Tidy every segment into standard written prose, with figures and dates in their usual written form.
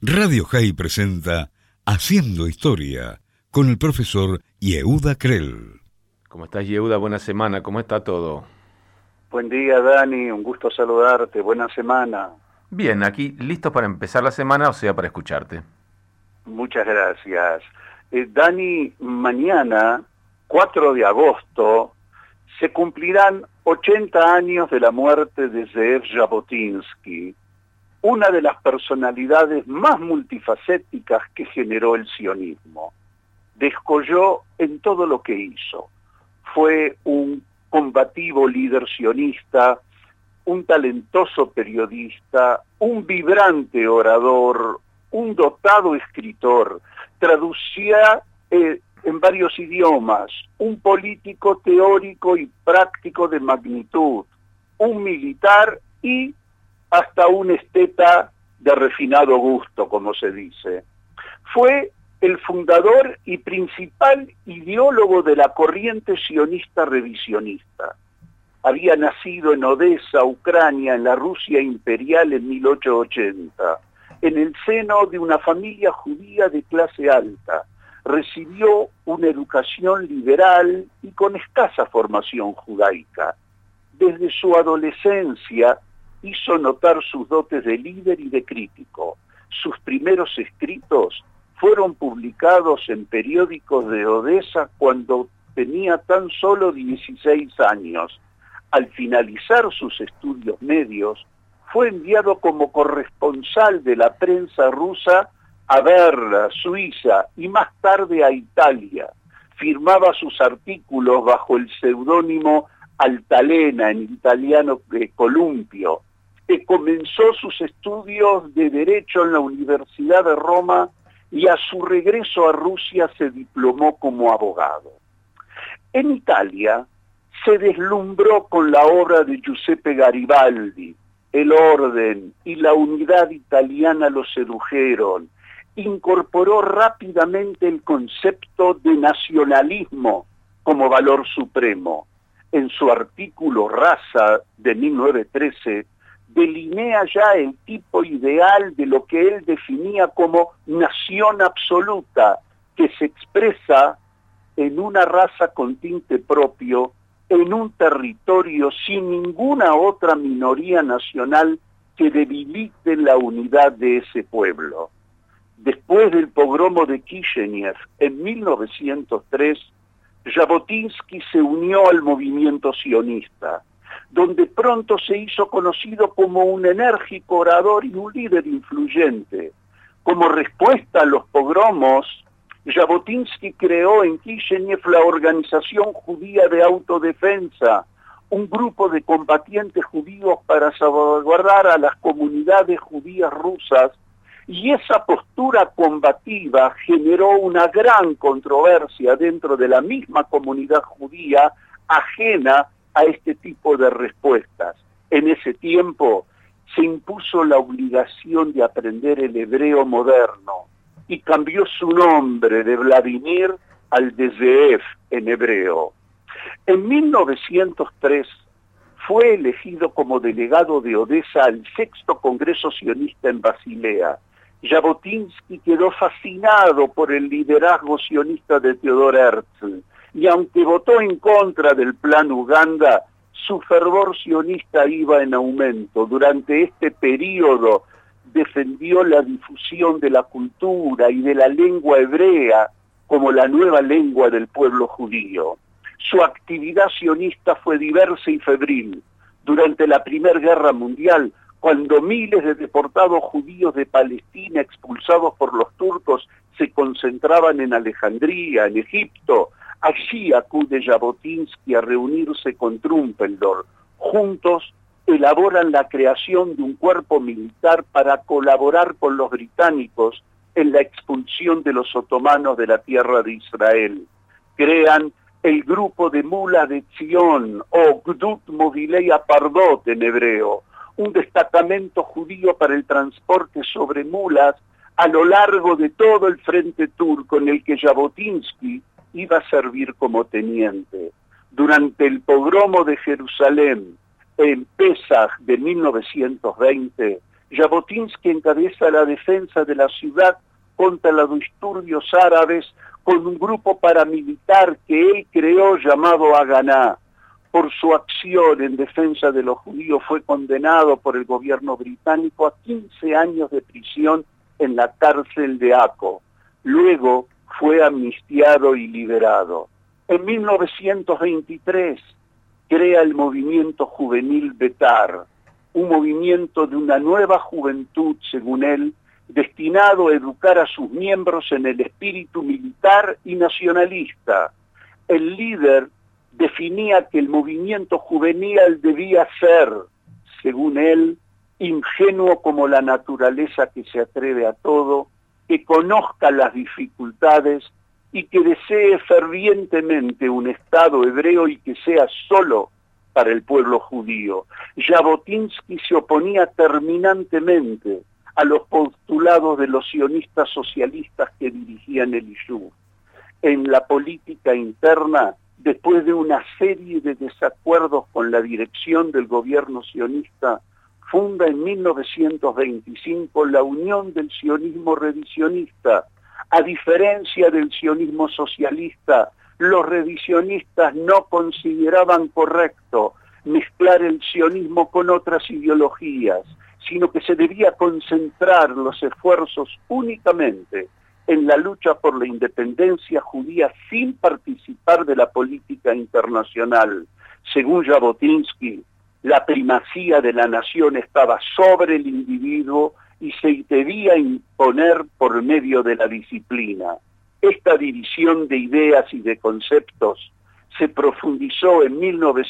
Radio High presenta Haciendo Historia con el profesor Yehuda Krell. ¿Cómo estás, Yehuda? Buena semana, ¿cómo está todo? Buen día, Dani, un gusto saludarte, buena semana. Bien, aquí listos para empezar la semana, o sea, para escucharte. Muchas gracias. Dani, mañana, 4 de agosto, se cumplirán 80 años de la muerte de Zeev Jabotinsky, una de las personalidades más multifacéticas que generó el sionismo. Descolló en todo lo que hizo. Fue un combativo líder sionista, un talentoso periodista, un vibrante orador, un dotado escritor, traducía en varios idiomas, un político teórico y práctico de magnitud, un militar y hasta un esteta de refinado gusto, como se dice. Fue el fundador y principal ideólogo de la corriente sionista revisionista. Había nacido en Odessa, Ucrania, en la Rusia imperial en 1880, en el seno de una familia judía de clase alta. Recibió una educación liberal y con escasa formación judaica. Desde su adolescencia hizo notar sus dotes de líder y de crítico. Sus primeros escritos fueron publicados en periódicos de Odessa cuando tenía tan solo 16 años. Al finalizar sus estudios medios, fue enviado como corresponsal de la prensa rusa a Berna, Suiza y más tarde a Italia. Firmaba sus artículos bajo el seudónimo Altalena, en italiano Columpio. Comenzó sus estudios de Derecho en la Universidad de Roma y a su regreso a Rusia se diplomó como abogado. En Italia se deslumbró con la obra de Giuseppe Garibaldi. El orden y la unidad italiana lo sedujeron. Incorporó rápidamente el concepto de nacionalismo como valor supremo. En su artículo Raza de 1913, delinea ya el tipo ideal de lo que él definía como nación absoluta, que se expresa en una raza con tinte propio, en un territorio sin ninguna otra minoría nacional que debilite la unidad de ese pueblo. Después del pogromo de Kishinev en 1903, Jabotinsky se unió al movimiento sionista, donde pronto se hizo conocido como un enérgico orador y un líder influyente. Como respuesta a los pogromos, Jabotinsky creó en Kishinev la Organización Judía de Autodefensa, un grupo de combatientes judíos para salvaguardar a las comunidades judías rusas, y esa postura combativa generó una gran controversia dentro de la misma comunidad judía ajena a este tipo de respuestas. En ese tiempo se impuso la obligación de aprender el hebreo moderno y cambió su nombre de Vladimir al de Zeev en hebreo. En 1903 fue elegido como delegado de Odessa al sexto Congreso Sionista en Basilea. Jabotinsky quedó fascinado por el liderazgo sionista de Theodor Herzl, y aunque votó en contra del Plan Uganda, su fervor sionista iba en aumento. Durante este periodo defendió la difusión de la cultura y de la lengua hebrea como la nueva lengua del pueblo judío. Su actividad sionista fue diversa y febril. Durante la Primera Guerra Mundial, cuando miles de deportados judíos de Palestina expulsados por los turcos se concentraban en Alejandría, en Egipto, allí acude Jabotinsky a reunirse con Trumpeldor. Juntos elaboran la creación de un cuerpo militar para colaborar con los británicos en la expulsión de los otomanos de la tierra de Israel. Crean el grupo de Mulas de Zion, o Gdut Movilei Apardot en hebreo, un destacamento judío para el transporte sobre mulas a lo largo de todo el frente turco, en el que Jabotinsky iba a servir como teniente. Durante el pogromo de Jerusalén, en Pesaj de 1920, Jabotinsky encabeza la defensa de la ciudad contra los disturbios árabes con un grupo paramilitar que él creó llamado Haganá. Por su acción en defensa de los judíos fue condenado por el gobierno británico a 15 años de prisión en la cárcel de Akko. Luego fue amnistiado y liberado. En 1923 crea el movimiento juvenil Betar, un movimiento de una nueva juventud, según él, destinado a educar a sus miembros en el espíritu militar y nacionalista. El líder definía que el movimiento juvenil debía ser, según él, ingenuo como la naturaleza que se atreve a todo, que conozca las dificultades y que desee fervientemente un Estado hebreo y que sea solo para el pueblo judío. Jabotinsky se oponía terminantemente a los postulados de los sionistas socialistas que dirigían el Yishuv. En la política interna, después de una serie de desacuerdos con la dirección del gobierno sionista, funda en 1925 la Unión del Sionismo Revisionista. A diferencia del sionismo socialista, los revisionistas no consideraban correcto mezclar el sionismo con otras ideologías, sino que se debía concentrar los esfuerzos únicamente en la lucha por la independencia judía sin participar de la política internacional. Según Jabotinsky, la primacía de la nación estaba sobre el individuo y se debía imponer por medio de la disciplina. Esta división de ideas y de conceptos se profundizó en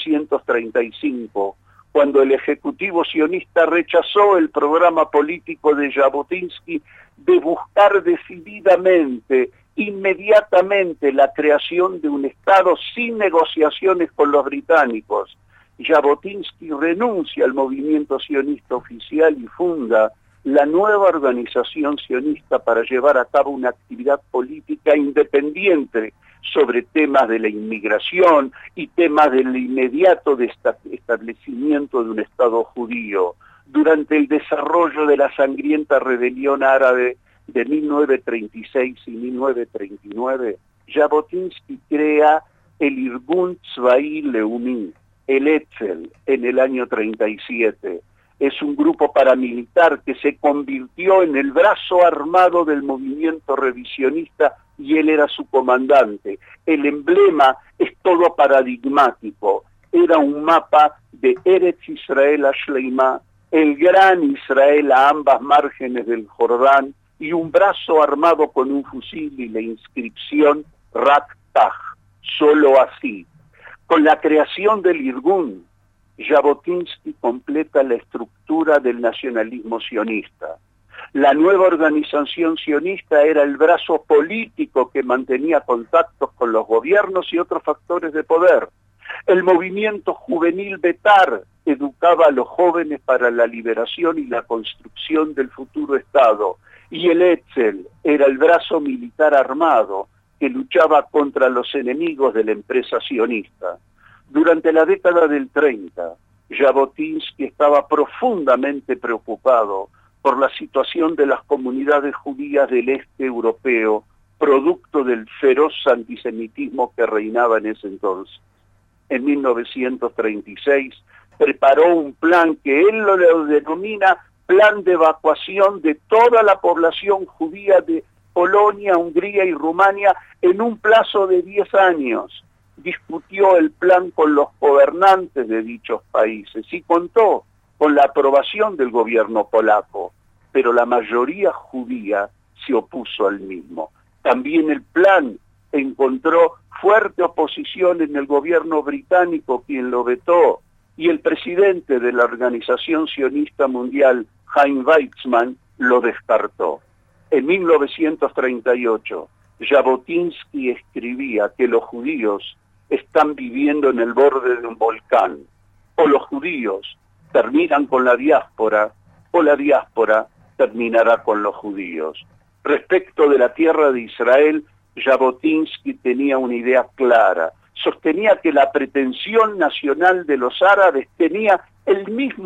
1935, cuando el Ejecutivo sionista rechazó el programa político de Jabotinsky de buscar decididamente, inmediatamente, la creación de un Estado sin negociaciones con los británicos. Jabotinsky renuncia al movimiento sionista oficial y funda la nueva organización sionista para llevar a cabo una actividad política independiente sobre temas de la inmigración y temas del inmediato establecimiento de un Estado judío. Durante el desarrollo de la sangrienta rebelión árabe de 1936 y 1939, Jabotinsky crea el Irgun Tzvai Leumi, el Etzel, en el año 37. Es un grupo paramilitar que se convirtió en el brazo armado del movimiento revisionista y él era su comandante. El emblema es todo paradigmático. Era un mapa de Eretz Israel Ashleimá, el gran Israel a ambas márgenes del Jordán, y un brazo armado con un fusil y la inscripción Rak Taj, solo así. Con la creación del Irgun, Jabotinsky completa la estructura del nacionalismo sionista. La nueva organización sionista era el brazo político que mantenía contactos con los gobiernos y otros factores de poder. El movimiento juvenil Betar educaba a los jóvenes para la liberación y la construcción del futuro Estado. Y el Etzel era el brazo militar armado que luchaba contra los enemigos de la empresa sionista. Durante la década del 30, Jabotinsky estaba profundamente preocupado por la situación de las comunidades judías del este europeo, producto del feroz antisemitismo que reinaba en ese entonces. En 1936 preparó un plan que él lo denomina Plan de Evacuación de toda la población judía de Polonia, Hungría y Rumania en un plazo de 10 años. Discutió el plan con los gobernantes de dichos países y contó con la aprobación del gobierno polaco, pero la mayoría judía se opuso al mismo. También el plan encontró fuerte oposición en el gobierno británico, quien lo vetó, y el presidente de la Organización Sionista Mundial, Chaim Weizmann, lo descartó. En 1938, Jabotinsky escribía que los judíos están viviendo en el borde de un volcán. O los judíos terminan con la diáspora, o la diáspora terminará con los judíos. Respecto de la tierra de Israel, Jabotinsky tenía una idea clara. Sostenía que la pretensión nacional de los árabes tenía el mismo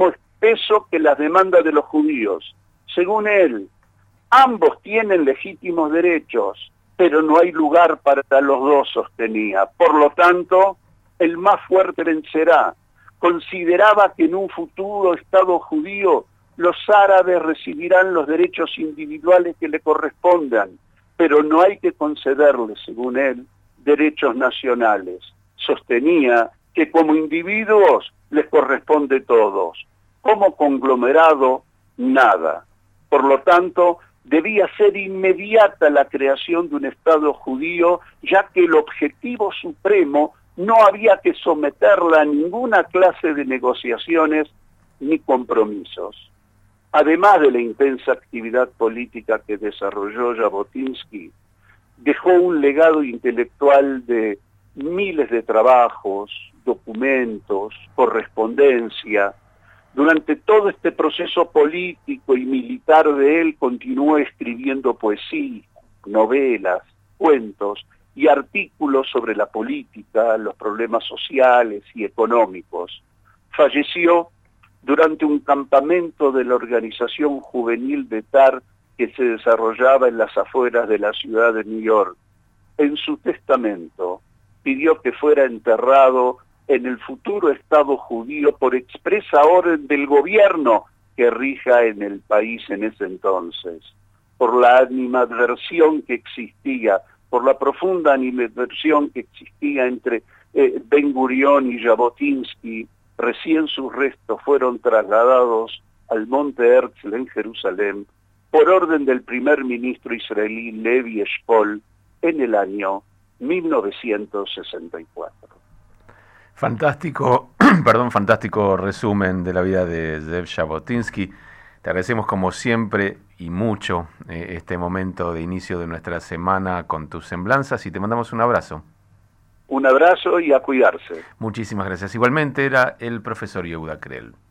peso que las demandas de los judíos. Según él, ambos tienen legítimos derechos, pero no hay lugar para los dos, sostenía. Por lo tanto, el más fuerte vencerá. Consideraba que en un futuro Estado judío los árabes recibirán los derechos individuales que le correspondan, pero no hay que concederles, según él, derechos nacionales. Sostenía que como individuos les corresponde todos, como conglomerado, nada. Por lo tanto, debía ser inmediata la creación de un Estado judío, ya que el objetivo supremo no había que someterla a ninguna clase de negociaciones ni compromisos. Además de la intensa actividad política que desarrolló Jabotinsky, dejó un legado intelectual de miles de trabajos, documentos, correspondencia. Durante todo este proceso político y militar de él continuó escribiendo poesía, novelas, cuentos y artículos sobre la política, los problemas sociales y económicos. Falleció durante un campamento de la organización juvenil Betar que se desarrollaba en las afueras de la ciudad de New York. En su testamento pidió que fuera enterrado en el futuro Estado judío por expresa orden del gobierno que rija en el país en ese entonces. Por la animadversión que existía, por la profunda animadversión que existía entre Ben Gurión y Jabotinsky, recién sus restos fueron trasladados al Monte Herzl en Jerusalén por orden del primer ministro israelí Levi Eshkol en el año 1964. Fantástico, fantástico resumen de la vida de Zev Jabotinsky. Te agradecemos como siempre y mucho este momento de inicio de nuestra semana con tus semblanzas y te mandamos un abrazo. Un abrazo y a cuidarse. Muchísimas gracias. Igualmente era el profesor Yehuda Krell.